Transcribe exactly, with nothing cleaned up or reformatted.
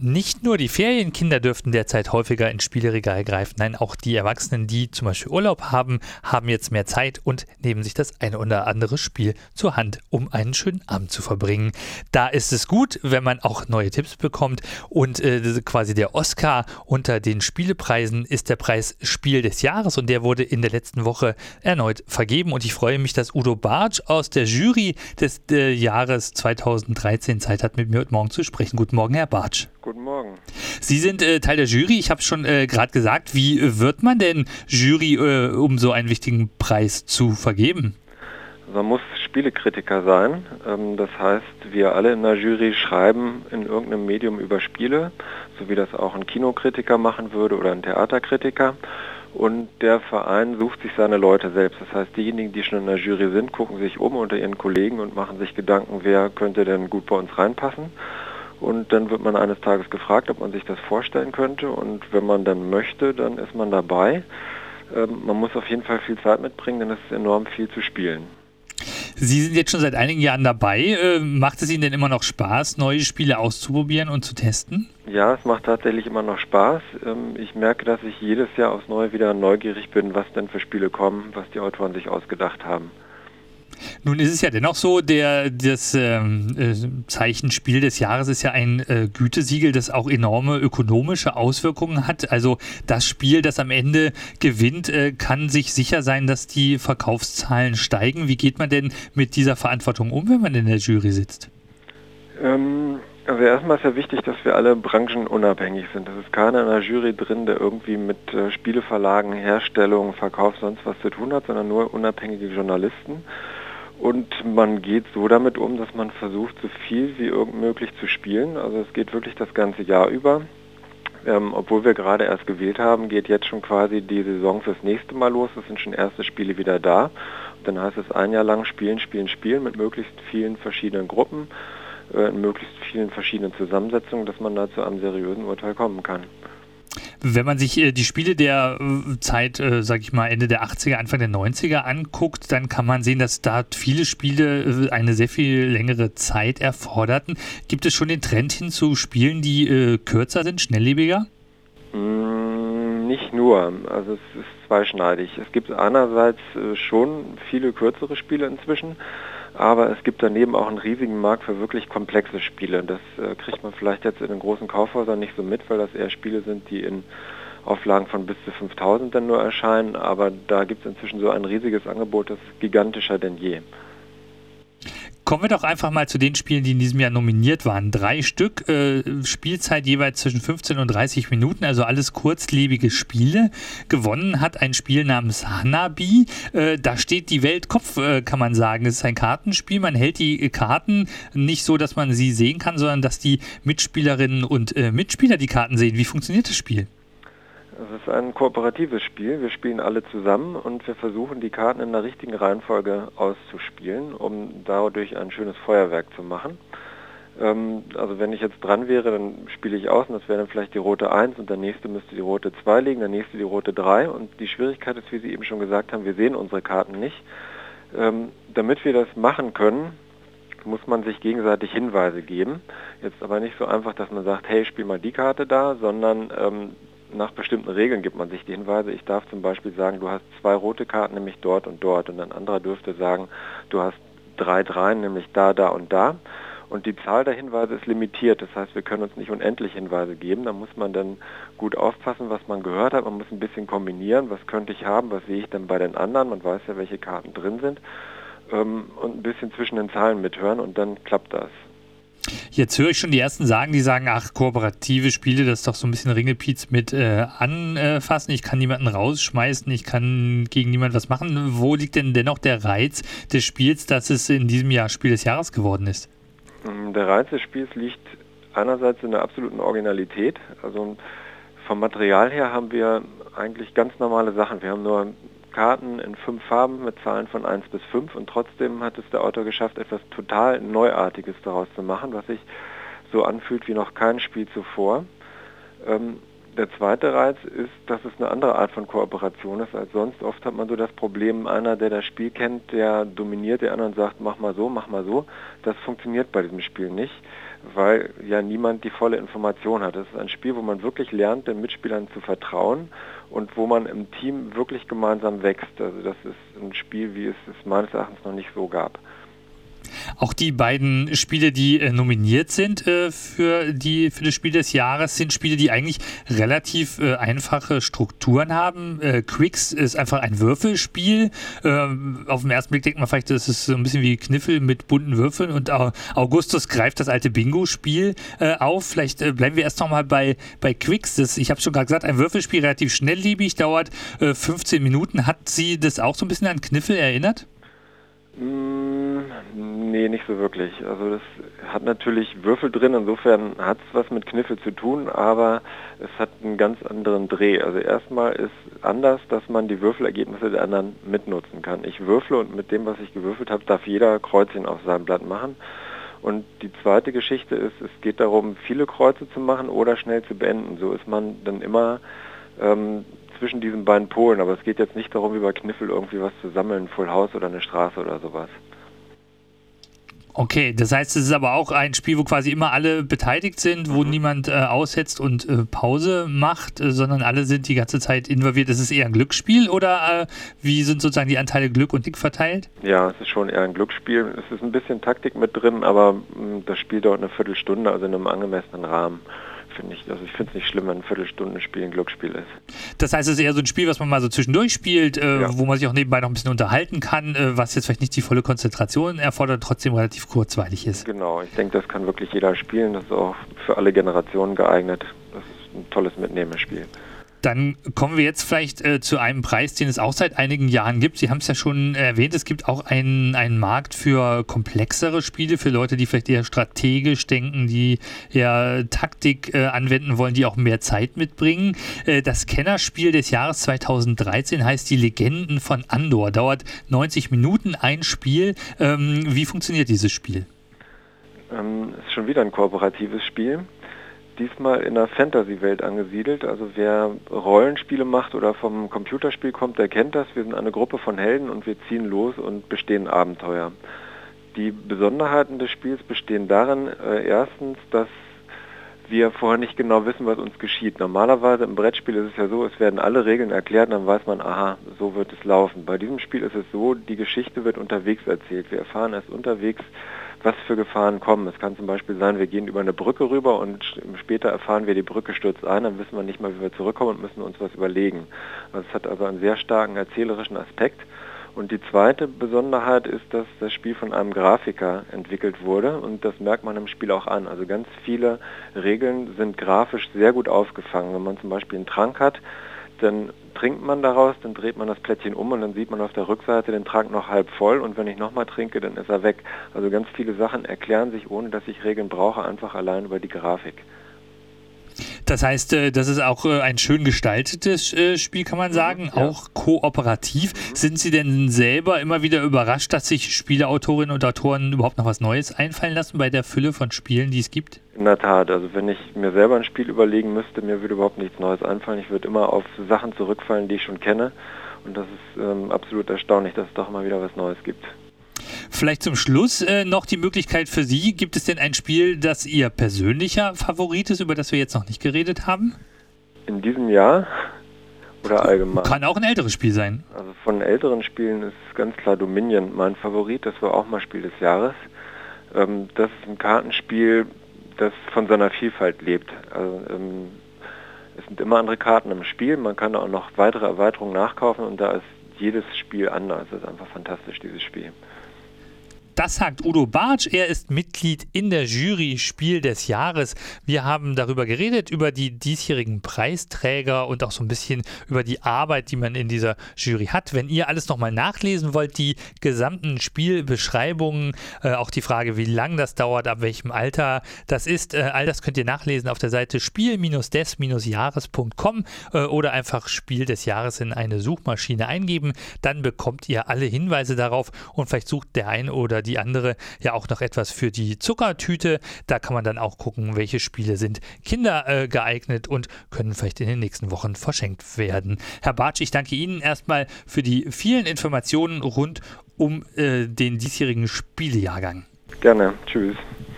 Nicht nur die Ferienkinder dürften derzeit häufiger ins Spieleregal greifen, nein, auch die Erwachsenen, die zum Beispiel Urlaub haben, haben jetzt mehr Zeit und nehmen sich das eine oder andere Spiel zur Hand, um einen schönen Abend zu verbringen. Da ist es gut, wenn man auch neue Tipps bekommt und äh, quasi der Oscar unter den Spielepreisen ist der Preis Spiel des Jahres und der wurde in der letzten Woche erneut vergeben und ich freue mich, dass Udo Bartsch aus der Jury des äh, Jahres zweitausenddreizehn Zeit hat, mit mir heute Morgen zu sprechen. Guten Morgen, Herr Bartsch. Guten Morgen. Sie sind äh, Teil der Jury. Ich habe es schon äh, gerade gesagt. Wie äh, wird man denn Jury, äh, um so einen wichtigen Preis zu vergeben? Man muss Spielekritiker sein. Ähm, das heißt, wir alle in der Jury schreiben in irgendeinem Medium über Spiele, so wie das auch ein Kinokritiker machen würde oder ein Theaterkritiker. Und der Verein sucht sich seine Leute selbst. Das heißt, diejenigen, die schon in der Jury sind, gucken sich um unter ihren Kollegen und machen sich Gedanken, wer könnte denn gut bei uns reinpassen. Und dann wird man eines Tages gefragt, ob man sich das vorstellen könnte. Und wenn man dann möchte, dann ist man dabei. Ähm, man muss auf jeden Fall viel Zeit mitbringen, denn es ist enorm viel zu spielen. Sie sind jetzt schon seit einigen Jahren dabei. Äh, macht es Ihnen denn immer noch Spaß, neue Spiele auszuprobieren und zu testen? Ja, es macht tatsächlich immer noch Spaß. Ähm, ich merke, dass ich jedes Jahr aufs Neue wieder neugierig bin, was denn für Spiele kommen, was die Autoren sich ausgedacht haben. Nun ist es ja dennoch so, der, das ähm, äh, Zeichenspiel des Jahres ist ja ein äh, Gütesiegel, das auch enorme ökonomische Auswirkungen hat. Also das Spiel, das am Ende gewinnt, äh, kann sich sicher sein, dass die Verkaufszahlen steigen. Wie geht man denn mit dieser Verantwortung um, wenn man in der Jury sitzt? Ähm, also erstmal ist ja wichtig, dass wir alle branchenunabhängig sind. Es ist keiner in der Jury drin, der irgendwie mit äh, Spieleverlagen, Herstellung, Verkauf, sonst was zu tun hat, sondern nur unabhängige Journalisten. Und man geht so damit um, dass man versucht, so viel wie irgend möglich zu spielen. Also es geht wirklich das ganze Jahr über. Ähm, obwohl wir gerade erst gewählt haben, geht jetzt schon quasi die Saison fürs nächste Mal los. Es sind schon erste Spiele wieder da. Und dann heißt es ein Jahr lang spielen, spielen, spielen mit möglichst vielen verschiedenen Gruppen, äh, in möglichst vielen verschiedenen Zusammensetzungen, dass man da zu einem seriösen Urteil kommen kann. Wenn man sich äh, die Spiele der äh, Zeit, äh, sag ich mal, Ende der achtziger, Anfang der neunziger anguckt, dann kann man sehen, dass da viele Spiele äh, eine sehr viel längere Zeit erforderten. Gibt es schon den Trend hin zu Spielen, die äh, kürzer sind, schnelllebiger? Mm, nicht nur. Also es ist zweischneidig. Es gibt einerseits äh, schon viele kürzere Spiele inzwischen, aber es gibt daneben auch einen riesigen Markt für wirklich komplexe Spiele. Das äh, kriegt man vielleicht jetzt in den großen Kaufhäusern nicht so mit, weil das eher Spiele sind, die in Auflagen von bis zu fünftausend dann nur erscheinen. Aber da gibt es inzwischen so ein riesiges Angebot, das ist gigantischer denn je. Kommen wir doch einfach mal zu den Spielen, die in diesem Jahr nominiert waren. Drei Stück, äh, Spielzeit jeweils zwischen fünfzehn und dreißig Minuten, also alles kurzlebige Spiele. Gewonnen hat ein Spiel namens Hanabi. Äh, da steht die Welt Kopf, äh, kann man sagen. Es ist ein Kartenspiel. Man hält die Karten nicht so, dass man sie sehen kann, sondern dass die Mitspielerinnen und äh, Mitspieler die Karten sehen. Wie funktioniert das Spiel? Es ist ein kooperatives Spiel. Wir spielen alle zusammen und wir versuchen, die Karten in der richtigen Reihenfolge auszuspielen, um dadurch ein schönes Feuerwerk zu machen. Ähm, also wenn ich jetzt dran wäre, dann spiele ich aus und das wäre dann vielleicht die rote eins und der nächste müsste die rote zwei liegen, der nächste die rote drei und die Schwierigkeit ist, wie Sie eben schon gesagt haben, wir sehen unsere Karten nicht. Ähm, damit wir das machen können, muss man sich gegenseitig Hinweise geben. Jetzt aber nicht so einfach, dass man sagt, hey, spiel mal die Karte da, sondern ähm, nach bestimmten Regeln gibt man sich die Hinweise. Ich darf zum Beispiel sagen, du hast zwei rote Karten, nämlich dort und dort. Und ein anderer dürfte sagen, du hast drei Dreien, nämlich da, da und da. Und die Zahl der Hinweise ist limitiert. Das heißt, wir können uns nicht unendlich Hinweise geben. Da muss man dann gut aufpassen, was man gehört hat. Man muss ein bisschen kombinieren. Was könnte ich haben? Was sehe ich denn bei den anderen? Man weiß ja, welche Karten drin sind. Und ein bisschen zwischen den Zahlen mithören und dann klappt das. Jetzt höre ich schon die ersten sagen, die sagen, ach, kooperative Spiele, das ist doch so ein bisschen Ringelpiez mit äh, anfassen. Ich kann niemanden rausschmeißen, ich kann gegen niemanden was machen. Wo liegt denn dennoch der Reiz des Spiels, dass es in diesem Jahr Spiel des Jahres geworden ist? Der Reiz des Spiels liegt einerseits in der absoluten Originalität. Also vom Material her haben wir eigentlich ganz normale Sachen. Wir haben nur Karten in fünf Farben mit Zahlen von eins bis fünf und trotzdem hat es der Autor geschafft, etwas total Neuartiges daraus zu machen, was sich so anfühlt wie noch kein Spiel zuvor. Ähm, der zweite Reiz ist, dass es eine andere Art von Kooperation ist als sonst. Oft hat man so das Problem, einer, der das Spiel kennt, der dominiert, der andere sagt, mach mal so, mach mal so. Das funktioniert bei diesem Spiel nicht. weil ja niemand die volle Information hat. Es ist ein Spiel, wo man wirklich lernt, den Mitspielern zu vertrauen und wo man im Team wirklich gemeinsam wächst. Also das ist ein Spiel, wie es es meines Erachtens noch nicht so gab. Auch die beiden Spiele, die äh, nominiert sind äh, für, die, für das Spiel des Jahres, sind Spiele, die eigentlich relativ äh, einfache Strukturen haben. Äh, Quicks ist einfach ein Würfelspiel. Äh, auf den ersten Blick denkt man vielleicht, das ist so ein bisschen wie Kniffel mit bunten Würfeln. Und äh, Augustus greift das alte Bingo-Spiel äh, auf. Vielleicht äh, bleiben wir erst noch mal bei, bei Quicks. Das, ich habe schon gerade gesagt, ein Würfelspiel, relativ schnelllebig, dauert äh, fünfzehn Minuten. Hat Sie das auch so ein bisschen an Kniffel erinnert? Nee, nicht so wirklich. Also das hat natürlich Würfel drin, insofern hat es was mit Kniffel zu tun, aber es hat einen ganz anderen Dreh. Also erstmal ist anders, dass man die Würfelergebnisse der anderen mitnutzen kann. Ich würfle und mit dem, was ich gewürfelt habe, darf jeder Kreuzchen auf seinem Blatt machen. Und die zweite Geschichte ist, es geht darum, viele Kreuze zu machen oder schnell zu beenden. So ist man dann immer ähm, zwischen diesen beiden Polen, aber es geht jetzt nicht darum, wie bei Kniffel irgendwie was zu sammeln, Full House oder eine Straße oder sowas. Okay, das heißt, es ist aber auch ein Spiel, wo quasi immer alle beteiligt sind, wo mhm. niemand äh, aussetzt und äh, Pause macht, äh, sondern alle sind die ganze Zeit involviert. Ist es eher ein Glücksspiel oder äh, wie sind sozusagen die Anteile Glück und Dick verteilt? Ja, es ist schon eher ein Glücksspiel. Es ist ein bisschen Taktik mit drin, aber mh, das Spiel dauert eine Viertelstunde, also in einem angemessenen Rahmen. Finde ich, also ich finde es nicht schlimm, wenn ein Viertelstundenspiel ein Glücksspiel ist. Das heißt, es ist eher so ein Spiel, was man mal so zwischendurch spielt, äh, ja. wo man sich auch nebenbei noch ein bisschen unterhalten kann, äh, was jetzt vielleicht nicht die volle Konzentration erfordert, trotzdem relativ kurzweilig ist. Genau, ich denke, das kann wirklich jeder spielen. Das ist auch für alle Generationen geeignet. Das ist ein tolles Mitnehmerspiel. Dann kommen wir jetzt vielleicht äh, zu einem Preis, den es auch seit einigen Jahren gibt. Sie haben es ja schon erwähnt, es gibt auch einen, einen Markt für komplexere Spiele, für Leute, die vielleicht eher strategisch denken, die eher Taktik äh, anwenden wollen, die auch mehr Zeit mitbringen. Äh, das Kennerspiel des Jahres zweitausenddreizehn heißt Die Legenden von Andor. Dauert neunzig Minuten, ein Spiel. Ähm, wie funktioniert dieses Spiel? Ähm, ist schon wieder ein kooperatives Spiel. Diesmal in der Fantasy-Welt angesiedelt. Also wer Rollenspiele macht oder vom Computerspiel kommt, der kennt das. Wir sind eine Gruppe von Helden und wir ziehen los und bestehen Abenteuer. Die Besonderheiten des Spiels bestehen darin, äh, erstens, dass wir vorher nicht genau wissen, was uns geschieht. Normalerweise im Brettspiel ist es ja so, es werden alle Regeln erklärt, dann weiß man, aha, so wird es laufen. Bei diesem Spiel ist es so, die Geschichte wird unterwegs erzählt. Wir erfahren erst unterwegs, was für Gefahren kommen. Es kann zum Beispiel sein, wir gehen über eine Brücke rüber und später erfahren wir, die Brücke stürzt ein, dann wissen wir nicht mal, wie wir zurückkommen und müssen uns was überlegen. Also es hat also einen sehr starken erzählerischen Aspekt. Und die zweite Besonderheit ist, dass das Spiel von einem Grafiker entwickelt wurde und das merkt man im Spiel auch an. Also ganz viele Regeln sind grafisch sehr gut aufgefangen. Wenn man zum Beispiel einen Trank hat, dann trinkt man daraus, dann dreht man das Plättchen um und dann sieht man auf der Rückseite den Trank noch halb voll und wenn ich nochmal trinke, dann ist er weg. Also ganz viele Sachen erklären sich, ohne dass ich Regeln brauche, einfach allein über die Grafik. Das heißt, das ist auch ein schön gestaltetes Spiel, kann man sagen, ja. Auch kooperativ. Mhm. Sind Sie denn selber immer wieder überrascht, dass sich Spieleautorinnen und Autoren überhaupt noch was Neues einfallen lassen bei der Fülle von Spielen, die es gibt? In der Tat, also wenn ich mir selber ein Spiel überlegen müsste, mir würde überhaupt nichts Neues einfallen. Ich würde immer auf Sachen zurückfallen, die ich schon kenne und das ist ähm, absolut erstaunlich, dass es doch immer wieder was Neues gibt. Vielleicht zum Schluss äh, noch die Möglichkeit für Sie. Gibt es denn ein Spiel, das Ihr persönlicher Favorit ist, über das wir jetzt noch nicht geredet haben? In diesem Jahr oder allgemein? Kann auch ein älteres Spiel sein. Also von älteren Spielen ist ganz klar Dominion mein Favorit. Das war auch mal Spiel des Jahres. Ähm, das ist ein Kartenspiel, das von seiner Vielfalt lebt. Also, ähm, es sind immer andere Karten im Spiel. Man kann auch noch weitere Erweiterungen nachkaufen und da ist jedes Spiel anders. Das ist einfach fantastisch, dieses Spiel. Das sagt Udo Bartsch, er ist Mitglied in der Jury Spiel des Jahres. Wir haben darüber geredet, über die diesjährigen Preisträger und auch so ein bisschen über die Arbeit, die man in dieser Jury hat. Wenn ihr alles nochmal nachlesen wollt, die gesamten Spielbeschreibungen, äh, auch die Frage, wie lang das dauert, ab welchem Alter das ist, äh, all das könnt ihr nachlesen auf der Seite spiel des jahres punkt com äh, oder einfach Spiel des Jahres in eine Suchmaschine eingeben. Dann bekommt ihr alle Hinweise darauf und vielleicht sucht der eine oder die andere ja auch noch etwas für die Zuckertüte. Da kann man dann auch gucken, welche Spiele sind Kinder äh, geeignet und können vielleicht in den nächsten Wochen verschenkt werden. Herr Bartsch, ich danke Ihnen erstmal für die vielen Informationen rund um äh, den diesjährigen Spielejahrgang. Gerne. Tschüss.